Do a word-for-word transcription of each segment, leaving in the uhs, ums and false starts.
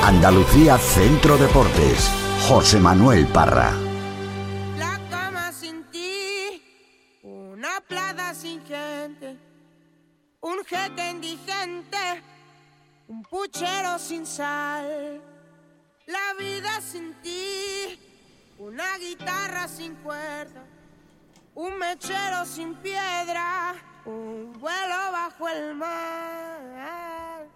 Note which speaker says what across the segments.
Speaker 1: Andalucía Centro Deportes. José Manuel Parra.
Speaker 2: La cama sin ti, una plaza sin gente, un jeque indigente, un puchero sin sal. La vida sin ti, una guitarra sin cuerda, un mechero sin piedra, un vuelo bajo el mar.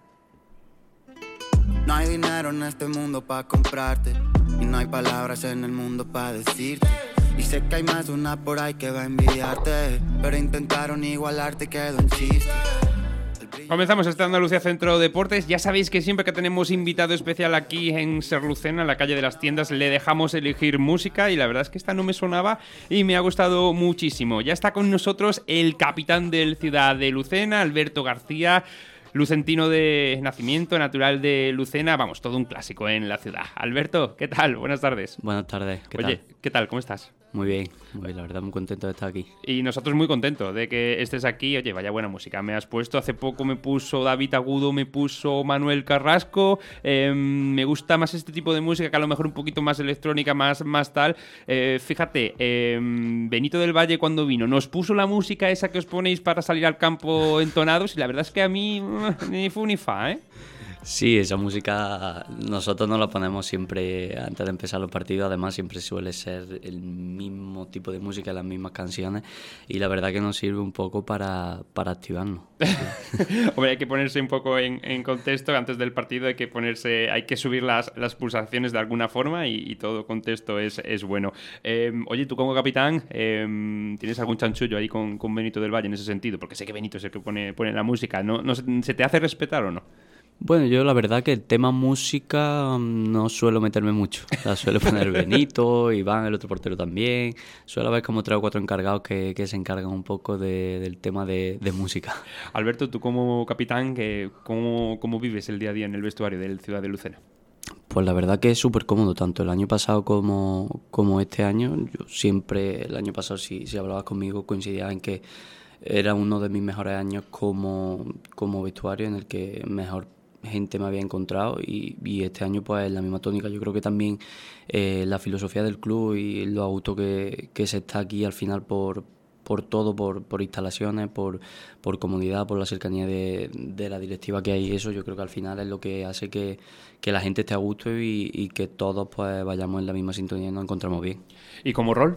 Speaker 3: No hay dinero en este mundo pa' comprarte, y no hay palabras en el mundo pa' decirte. Y sé que hay más de una por ahí que va a envidiarte, pero intentaron igualarte, quedó en chiste.
Speaker 4: Comenzamos este Andalucía Centro Deportes. Ya sabéis que siempre que tenemos invitado especial aquí en Ser Lucena, en la calle de las Tiendas, le dejamos elegir música y la verdad es que esta no me sonaba y me ha gustado muchísimo. Ya está con nosotros el capitán del Ciudad de Lucena, Alberto García, lucentino de nacimiento, natural de Lucena, vamos, todo un clásico en la ciudad. Alberto, ¿qué tal? Buenas tardes.
Speaker 5: Buenas tardes, ¿qué
Speaker 4: Oye,
Speaker 5: tal?
Speaker 4: ¿qué tal? ¿Cómo estás?
Speaker 5: Muy bien, muy bien, la verdad muy contento de estar aquí.
Speaker 4: Y nosotros muy contentos de que estés aquí. Oye, vaya buena música me has puesto. Hace poco me puso David Agudo, me puso Manuel Carrasco. Eh, me gusta más este tipo de música, que a lo mejor un poquito más electrónica, más, más tal. Eh, fíjate, eh, Benito del Valle cuando vino nos puso la música esa que os ponéis para salir al campo entonados y la verdad es que a mí ni fu ni fa, ¿eh?
Speaker 5: Sí, esa música nosotros nos la ponemos siempre antes de empezar los partidos, además siempre suele ser el mismo tipo de música, las mismas canciones y la verdad que nos sirve un poco para, para activarnos.
Speaker 4: Hombre, hay que ponerse un poco en, en contexto antes del partido, hay que ponerse, hay que subir las, las pulsaciones de alguna forma y, y todo contexto es, es bueno. Eh, oye, tú como capitán, eh, ¿tienes algún chanchullo ahí con, con Benito del Valle en ese sentido? Porque sé que Benito es el que pone, pone la música, ¿no? ¿No se, se te hace respetar o no?
Speaker 5: Bueno, yo la verdad que el tema música no suelo meterme mucho. La suele poner Benito, Iván, el otro portero también. Suele haber como tres o cuatro encargados que, que se encargan un poco de, del tema de, de música.
Speaker 4: Alberto, tú como capitán, ¿cómo, ¿cómo vives el día a día en el vestuario del Ciudad de Lucena?
Speaker 5: Pues la verdad que es súper cómodo, tanto el año pasado como, como este año. Yo siempre, el año pasado, si, si hablabas conmigo, coincidía en que era uno de mis mejores años como, como vestuario, en el que mejor gente me había encontrado y, y este año pues la misma tónica. Yo creo que también eh, la filosofía del club y lo a gusto que, que se está aquí al final por, por todo, por, por instalaciones, por, por comodidad, por la cercanía de, de la directiva que hay, eso yo creo que al final es lo que hace que, que la gente esté a gusto y, y que todos pues vayamos en la misma sintonía y nos encontramos bien.
Speaker 4: ¿Y como rol?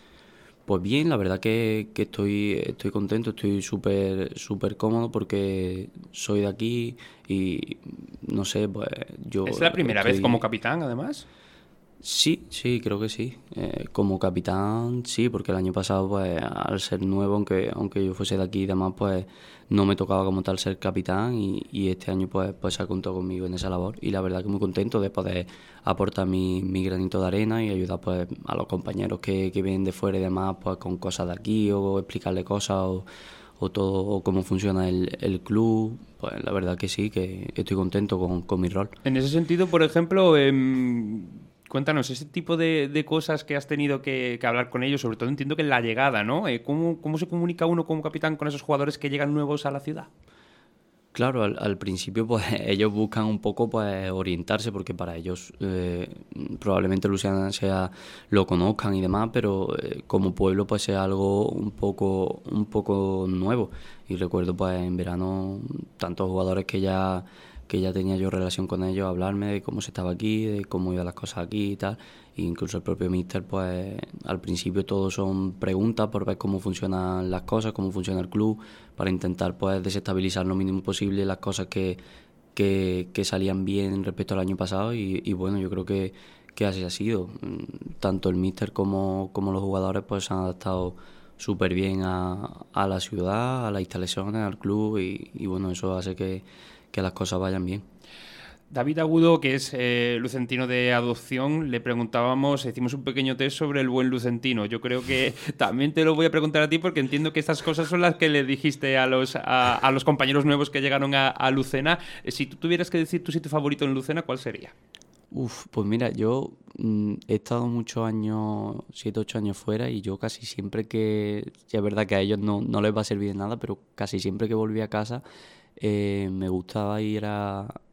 Speaker 5: Pues bien, la verdad que, que estoy, estoy contento, estoy súper súper cómodo porque soy de aquí y no sé, pues yo...
Speaker 4: ¿Es la primera
Speaker 5: estoy...
Speaker 4: vez como capitán, además?
Speaker 5: Sí, sí, creo que sí. Eh, como capitán, sí, porque el año pasado, pues, al ser nuevo, aunque aunque yo fuese de aquí y demás, pues, no me tocaba como tal ser capitán y, y este año, pues, pues se ha contado conmigo en esa labor y la verdad que muy contento de poder aportar mi, mi granito de arena y ayudar, pues, a los compañeros que, que vienen de fuera y demás, pues, con cosas de aquí o explicarle cosas o, o todo, o cómo funciona el, el club. Pues, la verdad que sí, que estoy contento con, con mi rol.
Speaker 4: En ese sentido, por ejemplo... Eh... Cuéntanos, ese tipo de, de cosas que has tenido que, que hablar con ellos, sobre todo entiendo que en la llegada, ¿no? Eh, ¿cómo, ¿Cómo se comunica uno como capitán con esos jugadores que llegan nuevos a la ciudad?
Speaker 5: Claro, al, al principio pues ellos buscan un poco pues orientarse porque para ellos eh, probablemente Luciana sea lo conozcan y demás, pero eh, como pueblo pues sea algo un poco un poco nuevo. Y recuerdo pues en verano tantos jugadores que ya que ya tenía yo relación con ellos, hablarme de cómo se estaba aquí, de cómo iban las cosas aquí y tal. E incluso el propio míster, pues al principio todo son preguntas por ver cómo funcionan las cosas, cómo funciona el club, para intentar pues desestabilizar lo mínimo posible las cosas que, que, que salían bien respecto al año pasado. Y, y bueno, yo creo que, que así ha sido. Tanto el míster como, como los jugadores pues se han adaptado súper bien a, a la ciudad, a las instalaciones, al club y, y bueno, eso hace que que las cosas vayan bien.
Speaker 4: David Agudo, que es eh, lucentino de adopción, le preguntábamos, hicimos un pequeño test sobre el buen lucentino. Yo creo que también te lo voy a preguntar a ti porque entiendo que estas cosas son las que le dijiste a los, a, a los compañeros nuevos que llegaron a, a Lucena. Si tú tuvieras que decir tu sitio favorito en Lucena, ¿cuál sería?
Speaker 5: Uf, pues mira, yo mm, he estado muchos años, siete, ocho años fuera y yo casi siempre que, ya es verdad que a ellos no, no les va a servir de nada, pero casi siempre que volví a casa eh, me gustaba ir a,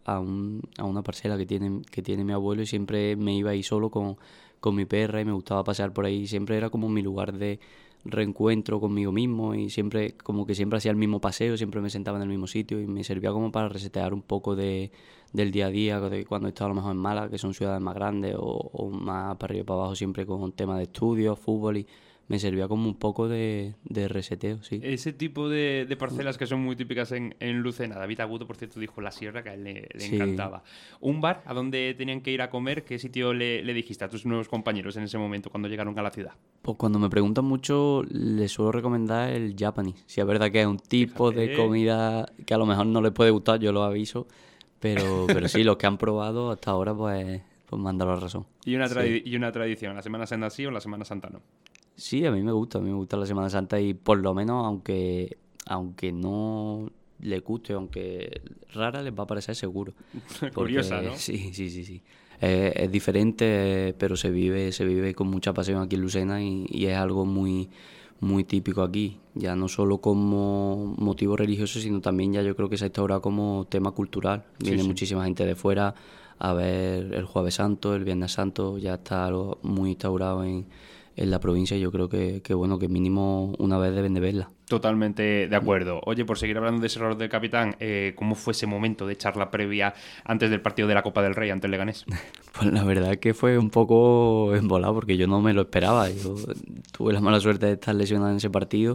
Speaker 5: a, un, a una parcela que tiene, que tiene mi abuelo y siempre me iba ahí solo con, con mi perra y me gustaba pasear por ahí. Siempre era como mi lugar de reencuentro conmigo mismo y siempre como que siempre hacía el mismo paseo, siempre me sentaba en el mismo sitio y me servía como para resetear un poco de, del día a día, de cuando estaba a lo mejor en Málaga, que son ciudades más grandes o, o más para arriba y para abajo, siempre con temas de estudios, fútbol, y me servía como un poco de, de reseteo, sí.
Speaker 4: Ese tipo de, de parcelas que son muy típicas en, en Lucena. David Agudo, por cierto, dijo La Sierra, que a él le, le
Speaker 5: Sí.
Speaker 4: encantaba. Un bar a donde tenían que ir a comer, ¿qué sitio le, le dijiste a tus nuevos compañeros en ese momento cuando llegaron a la ciudad?
Speaker 5: Pues cuando me preguntan mucho, les suelo recomendar el Japanese. Si es verdad que es un tipo
Speaker 4: Fíjate.
Speaker 5: de comida que a lo mejor no les puede gustar, yo lo aviso, pero, pero sí, los que han probado hasta ahora, pues, pues me han dado la razón.
Speaker 4: Y una, tradi-
Speaker 5: Sí.
Speaker 4: y una tradición, ¿la Semana Santa sí o la Semana Santa no?
Speaker 5: Sí, a mí me gusta, a mí me gusta la Semana Santa y por lo menos, aunque, aunque no le guste, aunque rara, les va a parecer seguro. Porque-
Speaker 4: Curiosa, ¿no?
Speaker 5: Sí, sí, sí, sí. Eh, es diferente, eh, pero se vive, se vive con mucha pasión aquí en Lucena y, y es algo muy, muy típico aquí. Ya no solo como motivo religioso, sino también ya yo creo que se ha instaurado como tema cultural. Viene
Speaker 4: sí.
Speaker 5: muchísima gente de fuera a ver el Jueves Santo, el Viernes Santo, ya está algo muy instaurado en, en la provincia y yo creo que, que bueno, que mínimo una vez deben de verla.
Speaker 4: Totalmente de acuerdo. Oye, por seguir hablando de ese error del capitán, eh, ¿cómo fue ese momento de charla previa antes del partido de la Copa del Rey ante el Leganés?
Speaker 5: Pues la verdad es que fue un poco embolado porque yo no me lo esperaba. Yo tuve la mala suerte de estar lesionado en ese partido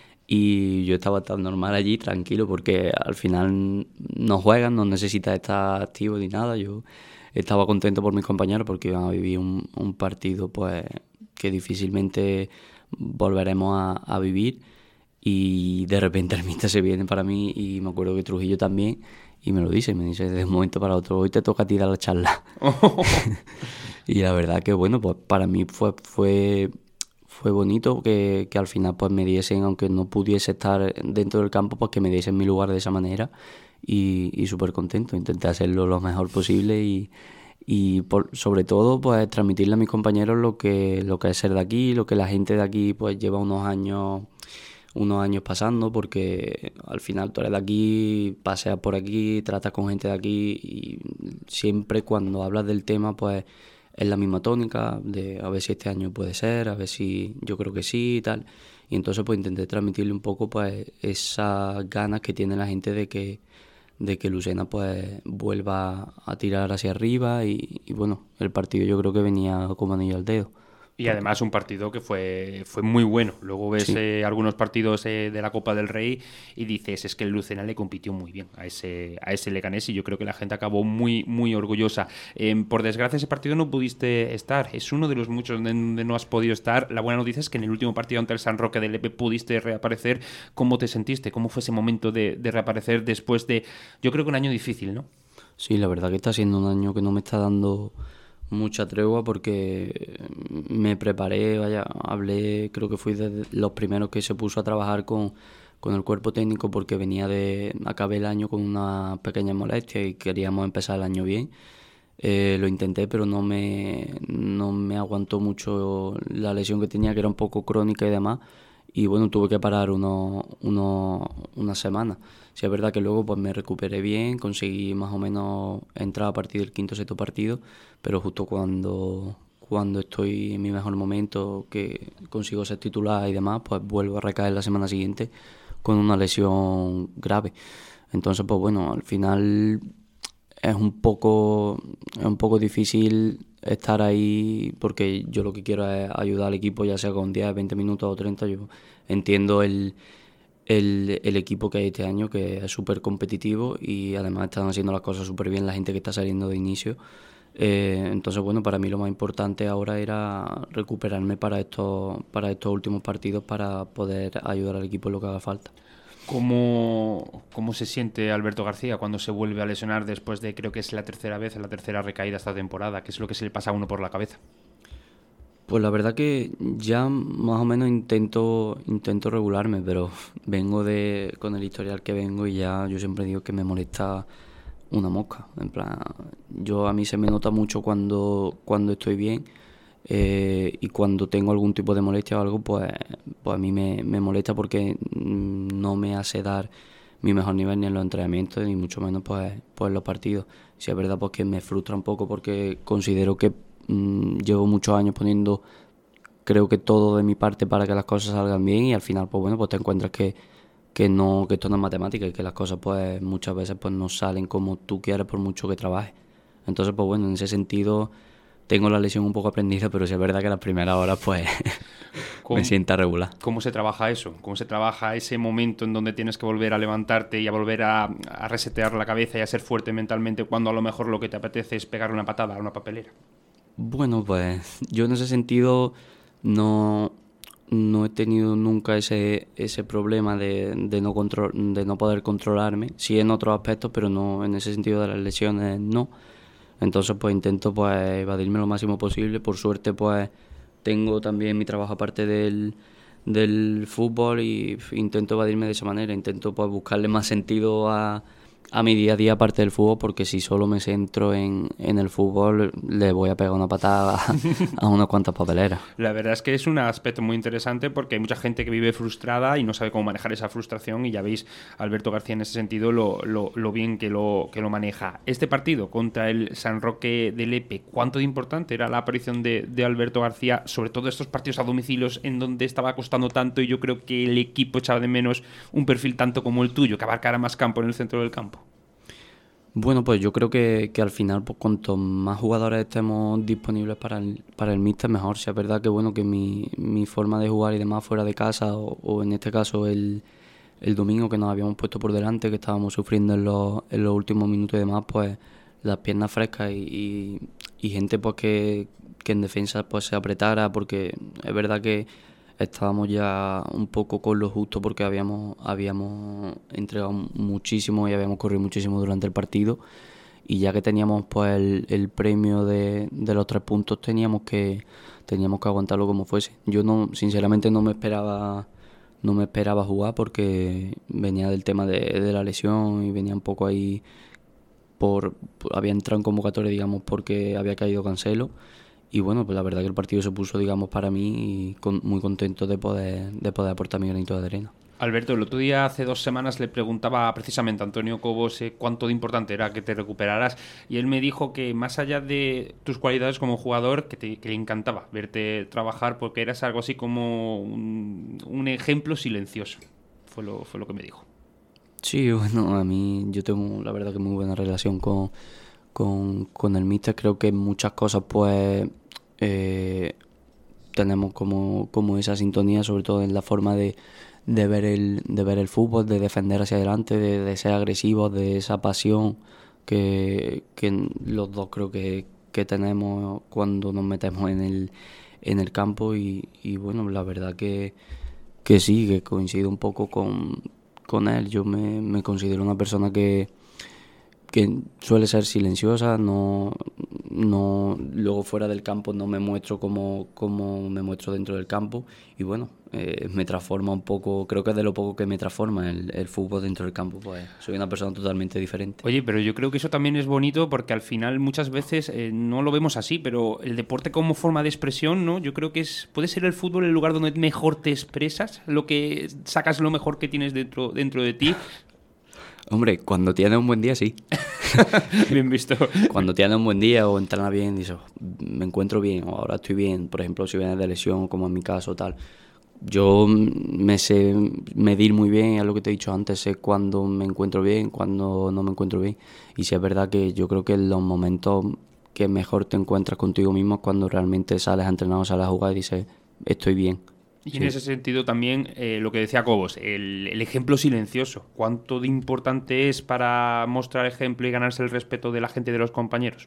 Speaker 5: y yo estaba tan normal allí, tranquilo, porque al final no juegan, no necesitas estar activo ni nada. Yo estaba contento por mis compañeros porque iban a vivir un, un partido pues que difícilmente volveremos a, a vivir. Y de repente el míster se viene para mí y me acuerdo que Trujillo también y me lo dice, me dice de un momento para otro, hoy te toca a ti dar la charla. Y la verdad que bueno, pues para mí fue fue fue bonito que, que al final pues me diesen, aunque no pudiese estar dentro del campo, pues que me diesen mi lugar de esa manera y, y súper contento, intenté hacerlo lo mejor posible y, y por, sobre todo pues transmitirle a mis compañeros lo que, lo que es ser de aquí, lo que la gente de aquí pues lleva unos años unos años pasando, porque al final tú eres de aquí, paseas por aquí, tratas con gente de aquí y siempre cuando hablas del tema pues es la misma tónica de a ver si este año puede ser, a ver si yo creo que sí y tal. Y entonces pues intenté transmitirle un poco pues esas ganas que tiene la gente de que de que Lucena pues vuelva a tirar hacia arriba y, y bueno, el partido yo creo que venía como anillo al dedo.
Speaker 4: Y además un partido que fue, fue muy bueno. Luego ves
Speaker 5: Sí.
Speaker 4: eh, algunos partidos eh, de la Copa del Rey y dices, es que el Lucena le compitió muy bien a ese, a ese Leganés y yo creo que la gente acabó muy, muy orgullosa. Eh, por desgracia ese partido no pudiste estar. Es uno de los muchos donde no has podido estar. La buena noticia es que en el último partido ante el San Roque del Lepe pudiste reaparecer. ¿Cómo te sentiste? ¿Cómo fue ese momento de, de reaparecer después de, yo creo que un año difícil, ¿no?
Speaker 5: Sí, la verdad que está siendo un año que no me está dando mucha tregua porque me preparé, vaya, hablé, creo que fui de los primeros que se puso a trabajar con, con el cuerpo técnico porque venía de, acabé el año con una pequeña molestia y queríamos empezar el año bien. Eh, lo intenté, pero no me, no me aguantó mucho la lesión que tenía, que era un poco crónica y demás. Y bueno, tuve que parar uno, uno, una semana. Sí, es verdad que luego pues me recuperé bien, conseguí más o menos entrar a partir del quinto o sexto partido, pero justo cuando, cuando estoy en mi mejor momento, que consigo ser titular y demás, pues vuelvo a recaer la semana siguiente con una lesión grave. Entonces, pues bueno, al final es un poco, es un poco difícil estar ahí porque yo lo que quiero es ayudar al equipo, ya sea con diez, veinte minutos o treinta. Yo entiendo el, el, el equipo que hay este año, que es súper competitivo y además están haciendo las cosas súper bien la gente que está saliendo de inicio. Eh, entonces, bueno, para mí lo más importante ahora era recuperarme para estos, para estos últimos partidos para poder ayudar al equipo en lo que haga falta.
Speaker 4: ¿Cómo, ¿Cómo se siente Alberto García cuando se vuelve a lesionar después de, creo que es la tercera vez, la tercera recaída esta temporada? ¿Qué es lo que se le pasa a uno por la cabeza?
Speaker 5: Pues la verdad que ya más o menos intento intento regularme, pero vengo de con el historial que vengo y ya yo siempre digo que me molesta una mosca. En plan, yo a mí se me nota mucho cuando, cuando estoy bien eh, y cuando tengo algún tipo de molestia o algo, pues, pues a mí me, me molesta porque no me hace dar mi mejor nivel ni en los entrenamientos ni mucho menos pues, pues en los partidos. Sí es verdad pues que me frustra un poco porque considero que mmm, llevo muchos años poniendo creo que todo de mi parte para que las cosas salgan bien y al final pues bueno pues te encuentras que, que no que esto no es matemática y que las cosas pues muchas veces pues no salen como tú quieres por mucho que trabajes. Entonces pues bueno, en ese sentido tengo la lesión un poco aprendida, pero sí es verdad que las primeras horas pues me sienta regular.
Speaker 4: ¿Cómo se trabaja eso? ¿Cómo se trabaja ese momento en donde tienes que volver a levantarte y a volver a, a resetear la cabeza y a ser fuerte mentalmente cuando a lo mejor lo que te apetece es pegar una patada a una papelera?
Speaker 5: Bueno, pues yo en ese sentido no, no he tenido nunca ese, ese problema de, de, no control, de no poder controlarme. Sí en otros aspectos, pero no en ese sentido de las lesiones no. Entonces pues intento pues evadirme lo máximo posible. Por suerte pues tengo también mi trabajo aparte del, del fútbol y intento evadirme de esa manera. Intento pues buscarle más sentido a, a mi día a día aparte del fútbol, porque si solo me centro en, en el fútbol le voy a pegar una patada a, a unas cuantas papeleras.
Speaker 4: La verdad es que es un aspecto muy interesante porque hay mucha gente que vive frustrada y no sabe cómo manejar esa frustración y ya veis Alberto García en ese sentido lo, lo, lo bien que lo, que lo maneja. Este partido contra el San Roque de Lepe, ¿cuánto de importante era la aparición de, de Alberto García, sobre todo estos partidos a domicilios en donde estaba costando tanto y yo creo que el equipo echaba de menos un perfil tanto como el tuyo, que abarcara más campo en el centro del campo?
Speaker 5: Bueno, pues yo creo que, que al final, pues cuanto más jugadores estemos disponibles para el, para el míster, mejor. Si es verdad que bueno que mi, mi forma de jugar y demás fuera de casa, o, o en este caso el, el domingo que nos habíamos puesto por delante, que estábamos sufriendo en los, en los últimos minutos y demás, pues las piernas frescas y, y, y gente pues que, que en defensa pues se apretara, porque es verdad que estábamos ya un poco con lo justo porque habíamos habíamos entregado muchísimo y habíamos corrido muchísimo durante el partido y ya que teníamos pues el, el premio de, de los tres puntos teníamos que teníamos que aguantarlo como fuese. Yo no sinceramente no me esperaba no me esperaba jugar porque venía del tema de, de la lesión y venía un poco ahí por, por había entrado en convocatoria digamos porque había caído Cancelo. Y bueno, pues la verdad que el partido se puso, digamos, para mí y con, muy contento de poder, de poder aportar mi granito de arena.
Speaker 4: Alberto, el otro día, hace dos semanas, le preguntaba precisamente a Antonio Cobos eh, cuánto de importante era que te recuperaras y él me dijo que más allá de tus cualidades como jugador, que, te, que le encantaba verte trabajar porque eras algo así como un, un ejemplo silencioso. Fue lo, fue lo que me dijo.
Speaker 5: Sí, bueno, a mí yo tengo la verdad que muy buena relación con, con, con el míster. Creo que muchas cosas pues... Eh, tenemos como, como esa sintonía, sobre todo en la forma de, de, ver el, de ver el fútbol, de defender hacia adelante, de, de ser agresivos, de esa pasión que, que los dos creo que, que tenemos cuando nos metemos en el, en el campo y, y bueno, la verdad que, que sí, que coincido un poco con, con él. Yo me, me considero una persona que que suele ser silenciosa, no, no luego fuera del campo no me muestro como, como me muestro dentro del campo y bueno, eh, me transforma un poco, creo que es de lo poco que me transforma el, el fútbol dentro del campo, pues soy una persona totalmente diferente.
Speaker 4: Oye, pero yo creo que eso también es bonito porque al final muchas veces eh, no lo vemos así, pero el deporte como forma de expresión, ¿no? Yo creo que es puede ser el fútbol el lugar donde mejor te expresas, lo que sacas lo mejor que tienes dentro, dentro de ti.
Speaker 5: Hombre, cuando tienes un buen día, sí.
Speaker 4: Bien visto.
Speaker 5: Cuando tienes un buen día o entrenas bien, dices, me encuentro bien o ahora estoy bien. Por ejemplo, si vienes de lesión, como en mi caso, tal. Yo me sé medir muy bien, es lo que te he dicho antes, sé cuándo me encuentro bien, cuándo no me encuentro bien. Y sí es verdad que yo creo que en los momentos que mejor te encuentras contigo mismo es cuando realmente sales a entrenar o sales a jugar y dices, estoy bien.
Speaker 4: Y
Speaker 5: sí.
Speaker 4: En ese sentido también eh, lo que decía Cobos, el, el ejemplo silencioso. ¿Cuánto de importante es para mostrar ejemplo y ganarse el respeto de la gente y de los compañeros?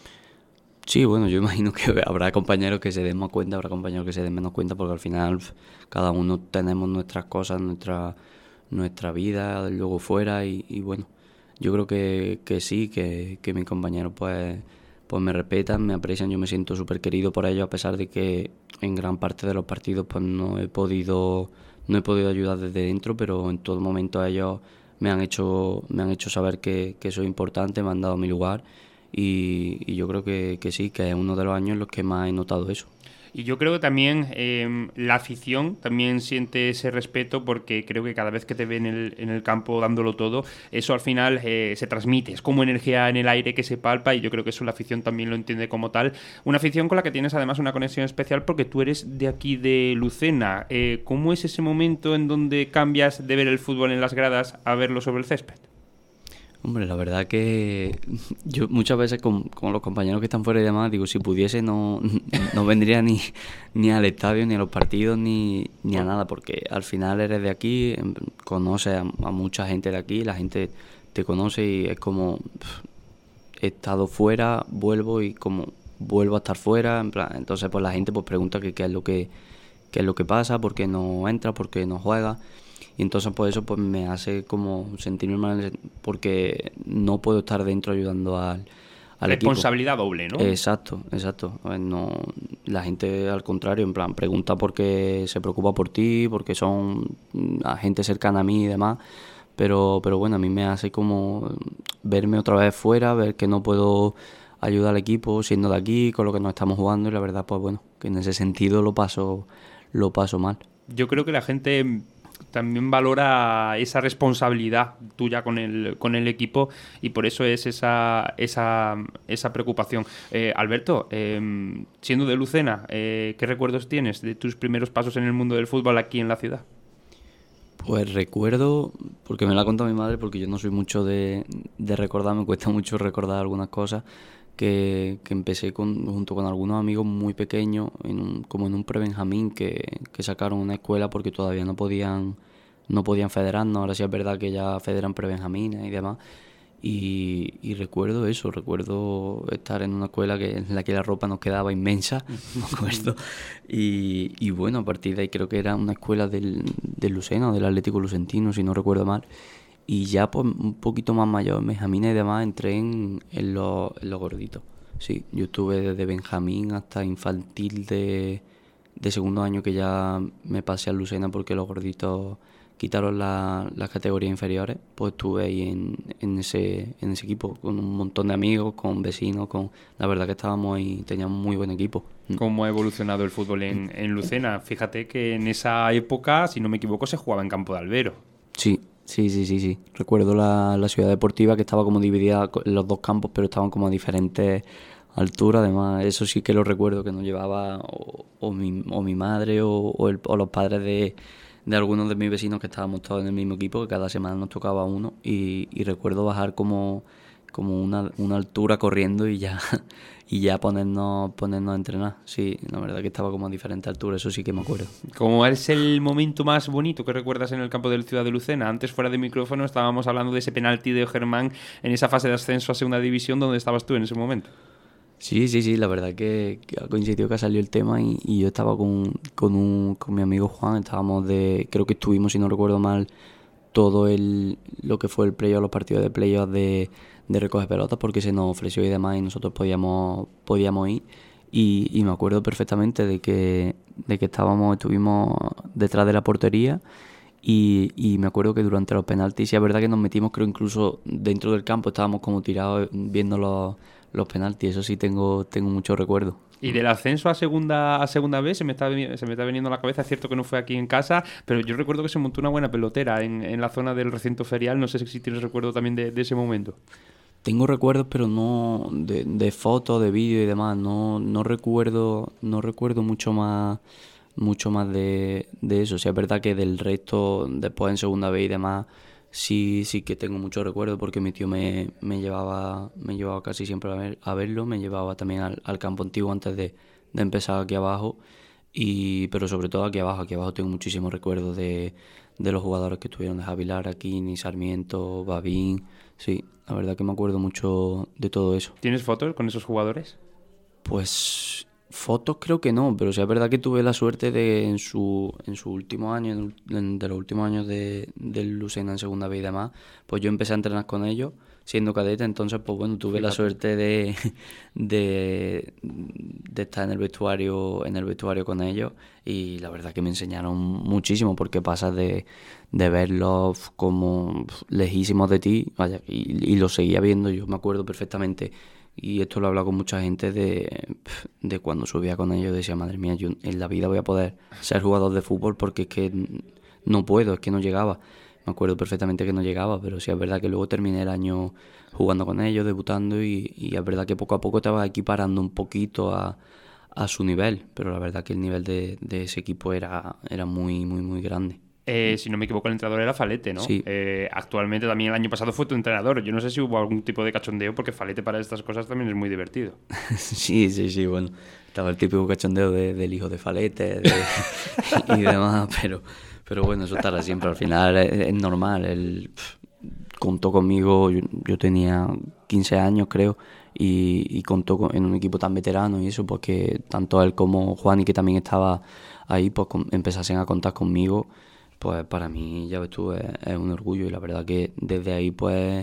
Speaker 5: Sí, bueno, yo imagino que habrá compañeros que se den más cuenta, habrá compañeros que se den menos cuenta, porque al final cada uno tenemos nuestras cosas, nuestra nuestra vida, luego fuera y, y bueno, yo creo que, que sí, que, que mis compañeros pues... pues me respetan, me aprecian, yo me siento súper querido por ellos a pesar de que en gran parte de los partidos pues no he podido no he podido ayudar desde dentro, pero en todo momento ellos me han hecho me han hecho saber que, que soy importante, me han dado mi lugar y, y yo creo que, que sí, que es uno de los años en los que más he notado eso.
Speaker 4: Y yo creo que también eh, la afición también siente ese respeto, porque creo que cada vez que te ve en el, en el campo dándolo todo, eso al final eh, se transmite, es como energía en el aire que se palpa, y yo creo que eso la afición también lo entiende como tal. Una afición con la que tienes además una conexión especial porque tú eres de aquí de Lucena. Eh, ¿Cómo es ese momento en donde cambias de ver el fútbol en las gradas a verlo sobre el césped?
Speaker 5: Hombre, la verdad que yo muchas veces con, con los compañeros que están fuera y demás, digo, si pudiese no, no vendría ni, ni al estadio, ni a los partidos, ni, ni a nada, porque al final eres de aquí, conoces a, a mucha gente de aquí, la gente te conoce y es como, pff, he estado fuera, vuelvo y como vuelvo a estar fuera, en plan, entonces pues la gente pues pregunta que qué es lo que, qué es lo que pasa, por qué no entra, por qué no juega. Y entonces por eso pues me hace como sentirme mal, porque no puedo estar dentro ayudando al, al
Speaker 4: responsabilidad
Speaker 5: equipo.
Speaker 4: Doble, ¿no?
Speaker 5: Exacto, exacto. No, la gente al contrario, en plan, pregunta porque se preocupa por ti, porque son a gente cercana a mí y demás. Pero, pero bueno, a mí me hace como verme otra vez fuera, ver que no puedo ayudar al equipo siendo de aquí, con lo que nos estamos jugando, y la verdad pues bueno, que en ese sentido lo paso, lo paso mal.
Speaker 4: Yo creo que la gente también valora esa responsabilidad tuya con el con el equipo, y por eso es esa esa, esa preocupación. Eh, Alberto, eh, siendo de Lucena, eh, ¿qué recuerdos tienes de tus primeros pasos en el mundo del fútbol aquí en la ciudad?
Speaker 5: Pues recuerdo, porque me lo ha contado mi madre, porque yo no soy mucho de, de recordar, me cuesta mucho recordar algunas cosas, que, que empecé con, junto con algunos amigos muy pequeños, en un, como en un prebenjamín que, que sacaron una escuela porque todavía no podían no podían federarnos. Ahora sí es verdad que ya federan prebenjamines y demás. Y, y recuerdo eso, recuerdo estar en una escuela que, en la que la ropa nos quedaba inmensa, me acuerdo. Y, y bueno, a partir de ahí creo que era una escuela del, del Lucena, del Atlético Lucentino, si no recuerdo mal. Y ya pues un poquito más mayor, en Benjamín y demás, entré en, en los en lo gorditos. Sí, yo estuve desde Benjamín hasta infantil de, de segundo año, que ya me pasé al Lucena porque los gorditos quitaron la, las categorías inferiores. Pues estuve ahí en, en, ese, en ese equipo, con un montón de amigos, con vecinos, con la verdad que estábamos ahí, teníamos muy buen equipo.
Speaker 4: ¿Cómo ha evolucionado el fútbol en, en Lucena? Fíjate que en esa época, si no me equivoco, se jugaba en Campo de Albero.
Speaker 5: Sí. Sí, sí, sí, sí. Recuerdo la, la ciudad deportiva, que estaba como dividida en los dos campos, pero estaban como a diferentes alturas. Además, eso sí que lo recuerdo, que nos llevaba o, o, mi, o mi madre o, o, el, o los padres de, de algunos de mis vecinos, que estábamos todos en el mismo equipo, que cada semana nos tocaba uno. Y, y recuerdo bajar como, como una, una altura corriendo y ya y ya ponernos, ponernos a entrenar. Sí, la verdad que estaba como a diferentes alturas, eso sí que me acuerdo.
Speaker 4: ¿Cómo es el momento más bonito que recuerdas en el campo del Ciudad de Lucena? Antes, fuera de micrófono, estábamos hablando de ese penalti de Germán en esa fase de ascenso a segunda división, donde estabas tú en ese momento.
Speaker 5: Sí, sí, sí, la verdad que, que ha coincidido que salió el tema y, y yo estaba con, con, un, con mi amigo Juan, estábamos de, creo que estuvimos, si no recuerdo mal, todo el lo que fue el playoff, los partidos de playoff de, de recoger pelotas, porque se nos ofreció y demás y nosotros podíamos podíamos ir, y, y me acuerdo perfectamente de que de que estábamos estuvimos detrás de la portería, y, y me acuerdo que durante los penaltis, sí es verdad que nos metimos, creo incluso dentro del campo, estábamos como tirados viendo los, los penaltis, eso sí tengo tengo muchos recuerdos.
Speaker 4: Y del ascenso a segunda a segunda vez se me está se me está viniendo a la cabeza, es cierto que no fue aquí en casa, pero yo recuerdo que se montó una buena pelotera en, en la zona del recinto ferial. No sé si tienes recuerdo también de, de ese momento.
Speaker 5: Tengo recuerdos, pero no de, de fotos, de vídeos y demás. No, no recuerdo, no recuerdo mucho más, mucho más de, de eso. O sea, es verdad que del resto, después en segunda vez y demás, sí, sí que tengo muchos recuerdos, porque mi tío me, me llevaba, me llevaba casi siempre a, ver, a verlo, me llevaba también al, al campo antiguo antes de, de empezar aquí abajo. Y, pero sobre todo aquí abajo, aquí abajo tengo muchísimos recuerdos de, de los jugadores que estuvieron, de Javi Lara, Kini, Sarmiento, Babín. Sí, la verdad que me acuerdo mucho de todo eso.
Speaker 4: ¿Tienes fotos con esos jugadores?
Speaker 5: Pues fotos creo que no, pero sí es verdad que tuve la suerte de en su en su último año, en, de los últimos años de, del Lucena en segunda vez y demás, pues yo empecé a entrenar con ellos siendo cadete, entonces pues bueno, tuve Fíjate. la suerte de, de de estar en el vestuario en el vestuario con ellos, y la verdad que me enseñaron muchísimo, porque pasas de, de verlos como lejísimos de ti, vaya, y, y los seguía viendo. Yo me acuerdo perfectamente y esto lo he hablado con mucha gente de, de cuando subía con ellos, decía, madre mía, yo en la vida voy a poder ser jugador de fútbol porque es que no puedo, es que no llegaba. Me acuerdo perfectamente que no llegaba, pero sí es verdad que luego terminé el año jugando con ellos, debutando, y, y es verdad que poco a poco te vas equiparando un poquito a, a su nivel, pero la verdad que el nivel de, de ese equipo era, era muy, muy, muy grande.
Speaker 4: Eh, si no me equivoco, el entrenador era Falete, ¿no?
Speaker 5: Sí.
Speaker 4: Eh, actualmente también el año pasado fue tu entrenador. Yo no sé si hubo algún tipo de cachondeo, porque Falete para estas cosas también es muy divertido.
Speaker 5: Sí, sí, sí, bueno, estaba el típico cachondeo de, del hijo de Falete de, y demás, pero, pero bueno, eso estará siempre. Al final es, es normal. Él pff, contó conmigo, yo, yo tenía quince años creo, y, y contó con, en un equipo tan veterano y eso, pues que tanto él como Juan, y que también estaba ahí, pues con, empezasen a contar conmigo. Pues para mí, ya ves tú, es, es un orgullo, y la verdad que desde ahí pues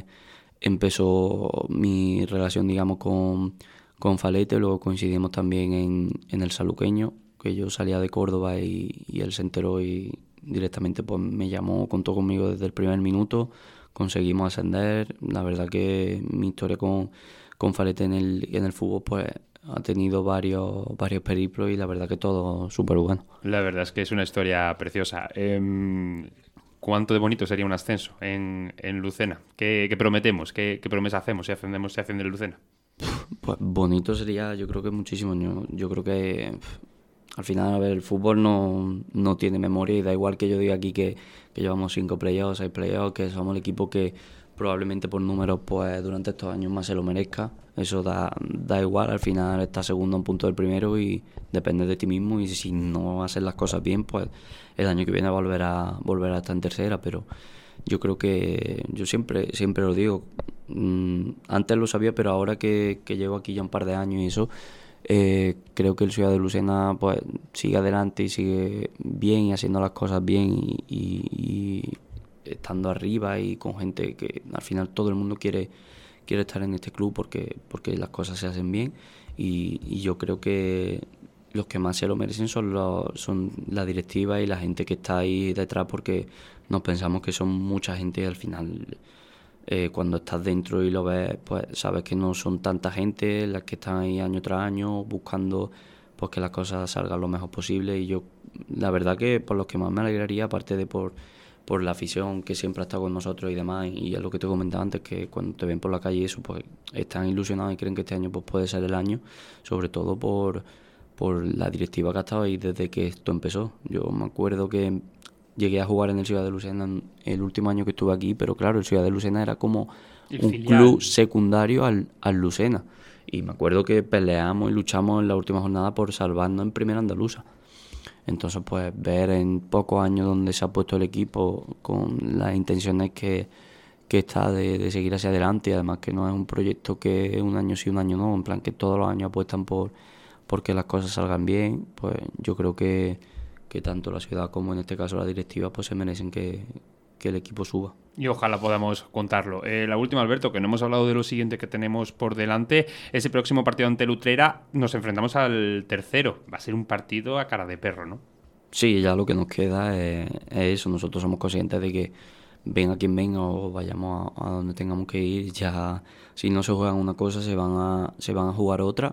Speaker 5: empezó mi relación, digamos, con, con Falete. Luego coincidimos también en, en el Saluqueño, que yo salía de Córdoba y, y él se enteró y directamente pues me llamó, contó conmigo desde el primer minuto, conseguimos ascender. La verdad que mi historia con, con Falete en el, en el fútbol pues ha tenido varios, varios periplos, y la verdad que todo súper bueno.
Speaker 4: La verdad es que es una historia preciosa. Eh, ¿Cuánto de bonito sería un ascenso en, en Lucena? ¿Qué, qué prometemos? ¿Qué, ¿Qué promesa hacemos si ascendemos, si asciende Lucena?
Speaker 5: Pues bonito sería, yo creo que muchísimo. Yo, yo creo que pff, al final, a ver, el fútbol no, no tiene memoria, y da igual que yo diga aquí que, que llevamos cinco playoffs, seis playoffs, que somos el equipo que probablemente por números pues durante estos años más se lo merezca. Eso da, da igual, al final estás segundo a un punto del primero y depende de ti mismo, y si no haces las cosas bien, pues el año que viene volverá, volverá a estar en tercera. Pero yo creo que, yo siempre siempre lo digo, mmm, antes lo sabía, pero ahora que, que llevo aquí ya un par de años y eso, eh, creo que el Ciudad de Lucena pues sigue adelante y sigue bien y haciendo las cosas bien, y, y, y estando arriba y con gente que al final todo el mundo quiere quiere estar en este club porque porque las cosas se hacen bien, y, y yo creo que los que más se lo merecen son los, son la directiva y la gente que está ahí detrás, porque nos pensamos que son mucha gente, y al final eh, cuando estás dentro y lo ves, pues sabes que no son tanta gente las que están ahí año tras año buscando pues que las cosas salgan lo mejor posible. Y yo la verdad que por los que más me alegraría, aparte de por por la afición que siempre ha estado con nosotros y demás, y es lo que te comentaba antes, que cuando te ven por la calle y eso, pues están ilusionados y creen que este año pues puede ser el año, sobre todo por, por la directiva que ha estado ahí desde que esto empezó. Yo me acuerdo que llegué a jugar en el Ciudad de Lucena el último año que estuve aquí, pero claro, el Ciudad de Lucena era como el un filial, club secundario al, al Lucena, y me acuerdo que peleamos y luchamos en la última jornada por salvarnos en Primera Andaluza. Entonces, pues ver en pocos años donde se ha puesto el equipo, con las intenciones que, que está de, de seguir hacia adelante, y además que no es un proyecto que un año sí, un año no, en plan que todos los años apuestan por, por que las cosas salgan bien, pues yo creo que, que tanto la ciudad como en este caso la directiva pues se merecen que, que el equipo suba.
Speaker 4: Y ojalá podamos contarlo. Eh, la última, Alberto, que no hemos hablado de lo siguiente que tenemos por delante. Ese próximo partido ante Utrera nos enfrentamos al tercero. Va a ser un partido a cara de perro, ¿no?
Speaker 5: Sí, ya lo que nos queda es, es eso. Nosotros somos conscientes de que venga quien venga o vayamos a, a donde tengamos que ir, ya si no se juegan una cosa se van a, se van a jugar otra,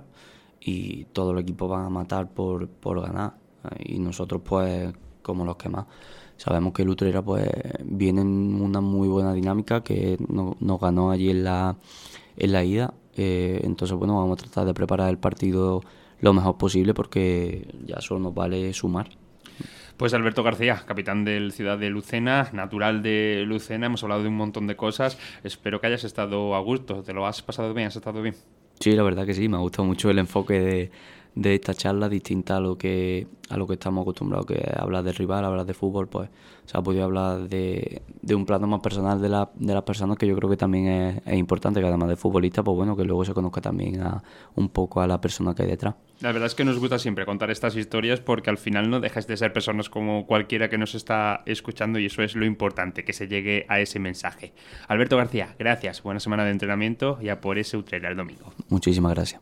Speaker 5: y todos los equipos van a matar por, por ganar. Y nosotros pues como los que más. Sabemos que el Utrera pues viene en una muy buena dinámica, que no, nos ganó allí en la, en la ida. Eh, entonces, bueno, vamos a tratar de preparar el partido lo mejor posible, porque ya solo nos vale sumar.
Speaker 4: Pues Alberto García, capitán del Ciudad de Lucena, natural de Lucena, hemos hablado de un montón de cosas. Espero que hayas estado a gusto. ¿Te lo has pasado bien? ¿Has estado bien? Sí,
Speaker 5: la verdad que sí. Me ha gustado mucho el enfoque de... de esta charla, distinta a lo que a lo que estamos acostumbrados, que es hablar del rival, hablar de fútbol. Pues se ha podido hablar de, de un plano más personal de, la, de las personas, que yo creo que también es, es importante, que además de futbolista, pues bueno, que luego se conozca también a, un poco a la persona que hay detrás. La verdad es que nos gusta siempre contar estas historias, porque al final no dejáis de ser personas como cualquiera que nos está escuchando, y eso es lo importante, que se llegue a ese mensaje. Alberto García, gracias, buena semana de entrenamiento y a por ese Utrera el domingo. Muchísimas gracias.